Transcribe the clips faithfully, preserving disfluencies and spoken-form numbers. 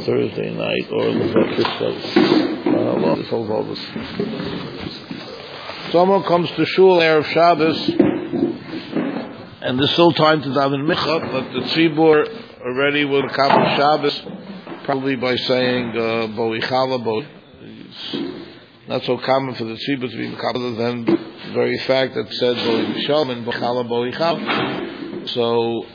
Thursday night or Leviticus. Uh, well, this whole Volvis. Someone comes to Shul Erev Shabbos, and there's still time to daven Mincha, but the Tzibur already will come Shabbos, probably by saying Boichala Bo. It's not so common for the Tzibur to be Mekabel than the very fact that it said Boichala and Boichala Boichala. So,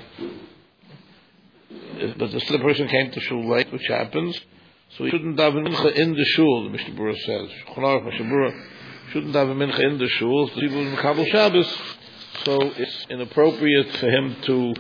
but the still person came to Shul late, which happens, so he shouldn't daven Mincha in the Shul, the Mishnah Berurah says. Mishnah Berurah shouldn't daven Mincha in the Shul, the Tzibur is Mekabel Shabbos, so it's inappropriate for him to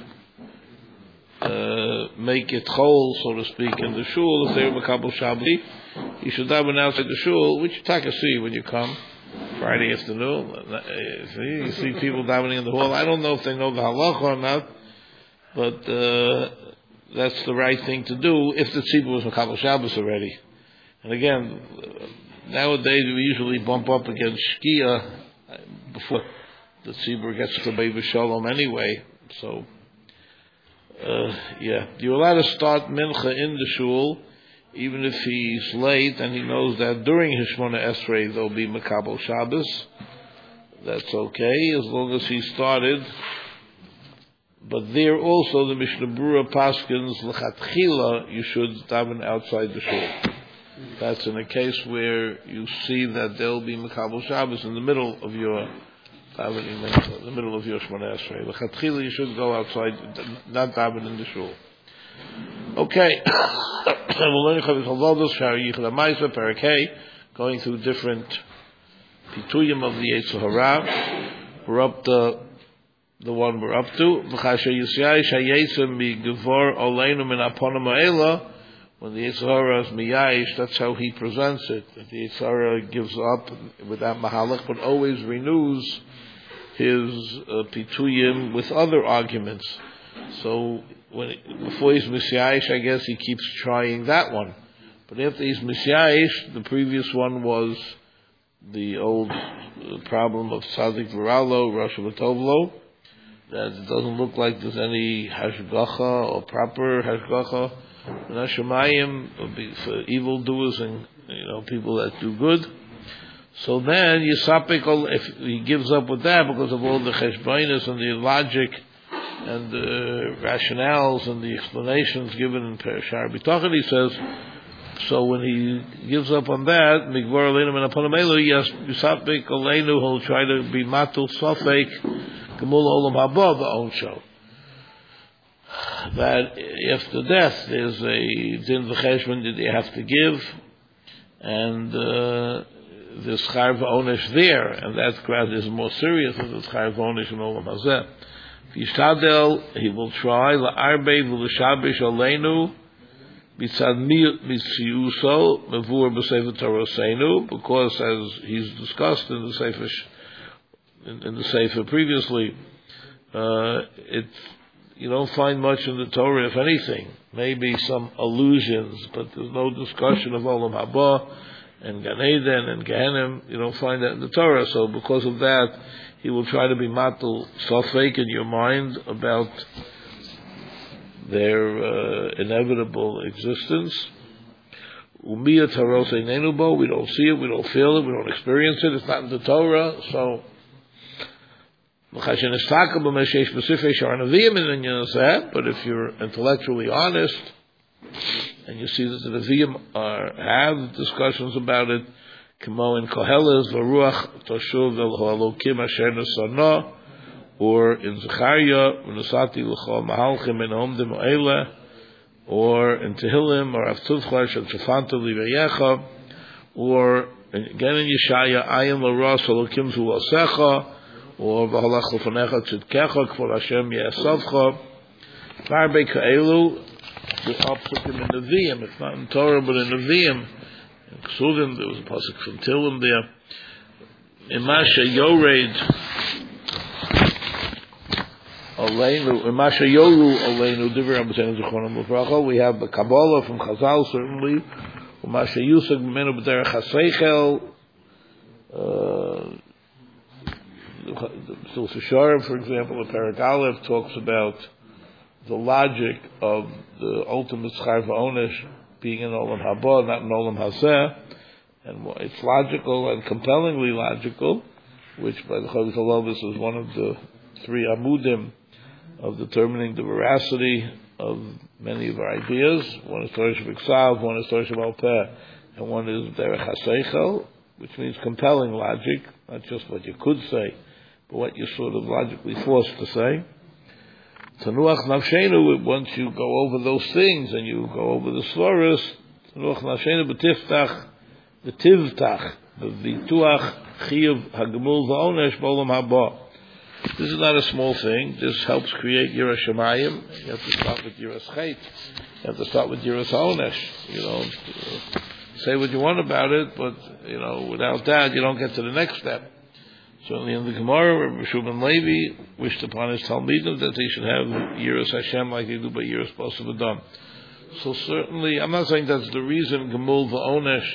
uh, make it whole, so to speak, in the Shul. If they're Mekabel Shabbos, you should daven outside the Shul, which you take a see when you come Friday afternoon. See, you see people davening in the hall. I don't know if they know the halacha or not, but uh, that's the right thing to do if the tzibur was Mekabel Shabbos already. And again, nowadays we usually bump up against Shkia before the tzibur gets to Beit Shalom anyway. So, uh, yeah, you're allowed to start mincha in the shul, even if he's late and he knows that during his Shmona Esrei there'll be Mekabel Shabbos. That's okay, as long as he started. But there also the Mishnah Berurah paskins l'chatchila you should daven outside the shul. That's in a case where you see that there'll be Mekabel Shabbos in the middle of your davening, in the middle of your Shmona Esrei. L'chatchila you should go outside, not daven in the shul. Okay, we'll learn Chavis Halvados, Shari Yichud HaMaisa, Parakei, going through different pituyim of the Yetzer Hara. We're up to the one we're up to. V'chasher Yisrael Shayetzem Migevor Oleinu Min Aponim Ha'ela. When the Yetzer Hara is miyayish, that's how he presents it. That the Yetzer Hara gives up without mahalach, but always renews his uh, pituyim with other arguments. So when before he's misyayish, I guess he keeps trying that one. But after he's misyayish, the previous one was the old uh, problem of Tzadik V'Ralo, Rosh V'Tovlo, that it doesn't look like there's any hashgacha or proper hashgacha in Hashemayim for evildoers and you know people that do good. So then Yisapik, if he gives up with that because of all the cheshbainis and the logic and the rationales and the explanations given in Shar B'Tachan, he says, so when he gives up on that, Migvor Aleinu Min Aponim Ha'ela, yes, Yisapik Aleinu, he'll try to be matul sofek Gemul Olam Haba Ba'on Shol. That after death there's a din v'cheshbon that you have to give, and uh, there's char v'onesh there, and that crowd is more serious than the char v'onesh in Olam Hazeh. Yishtadel, he will try la'arbei v'l'shabish aleinu mitzad mitziuso mevur b'sefer Toroseinu, because as he's discussed in the sefer in, in the sefer previously, uh, it you don't find much in the Torah, if anything. Maybe some allusions, but there's no discussion of Olam Haba and Gan Eden and Gehenim. You don't find that in the Torah. So because of that, he will try to be matul safek in your mind about their uh, inevitable existence. Umiyat haros einenu bo, we don't see it, we don't feel it, we don't experience it, it's not in the Torah, so but if you're intellectually honest and you see that the Nevi'im are, have discussions about it, Kamo in Koheles, Varuach Toshuv El Halokim Asher Nesana, or in Zechariah, V'Nasati L'Chol Mahalchim En Omdim O'ele, or in Tehillim, or Avtuvcha Shel Shafanta Livayecha, or again in Yeshaya, Ayin L'Ras Halokim Zu Asecha, or V'Halach L'Fanecha Tzidkecha K'for Hashem Ye'esavcha. V'Arbei Ka'elu, the opposite in the Nevi'im. It's not in Torah, but in Nevi'im. In Ksuvim, there was a pasuk from Tehillim there. In Masha Yored Aleinu, in Masha Yoru Aleinu, Divrei Rabbeinu Zichronam L'Bracha, we have the Kabbalah from Chazal, certainly. Masha Yusag Menu B'derech HaSeichel, the Silsa Sharif, for example, the Perek Aleph talks about the logic of the ultimate schar v'onesh being in Olam Haba, not in Olam Hazeh, and it's logical and compellingly logical, which by the Chovos HaLevavos is one of the three amudim of determining the veracity of many of our ideas. One is Torah Shebiksav, one is Torah Shebal Peh, and one is Derech HaSeichel, which means compelling logic, not just what you could say, but what you're sort of logically forced to say. Tanuach Nafshenu, once you go over those things and you go over the Svaros, Tanuach Nafshenu b'tiftach, b'tivtach, b'vituach, chiyuv hagmul v'onesh b'olam haba. This is not a small thing. This helps create Yiras Shamayim. You have to start with Yiras Chet. You have to start with Yiras Onesh. You know, say what you want about it, but, you know, without that, you don't get to the next step. Certainly in the Gemara, Rabbi Shubin Levi wished upon his Talmidim that they should have Yiras Hashem like they do by Yiras Bosov Adam. So certainly, I'm not saying that's the reason Gemul V'Onesh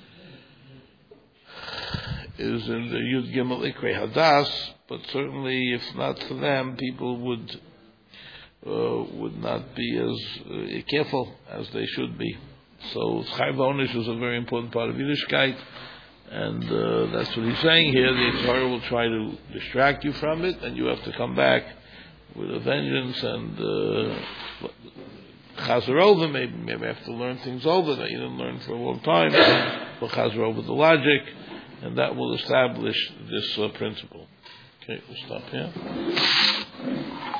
is in the Yud Gimel Ikrei Hadas, but certainly if not for them, people would uh, would not be as uh, careful as they should be. So Chayv V'Onesh is a very important part of Yiddishkeit. And uh, that's what he's saying here. The Torah will try to distract you from it, and you have to come back with a vengeance and uh, chazer over. Maybe, maybe have to learn things over that you didn't learn for a long time. But chazer over the logic, and that will establish this uh, principle. Okay, we'll stop here.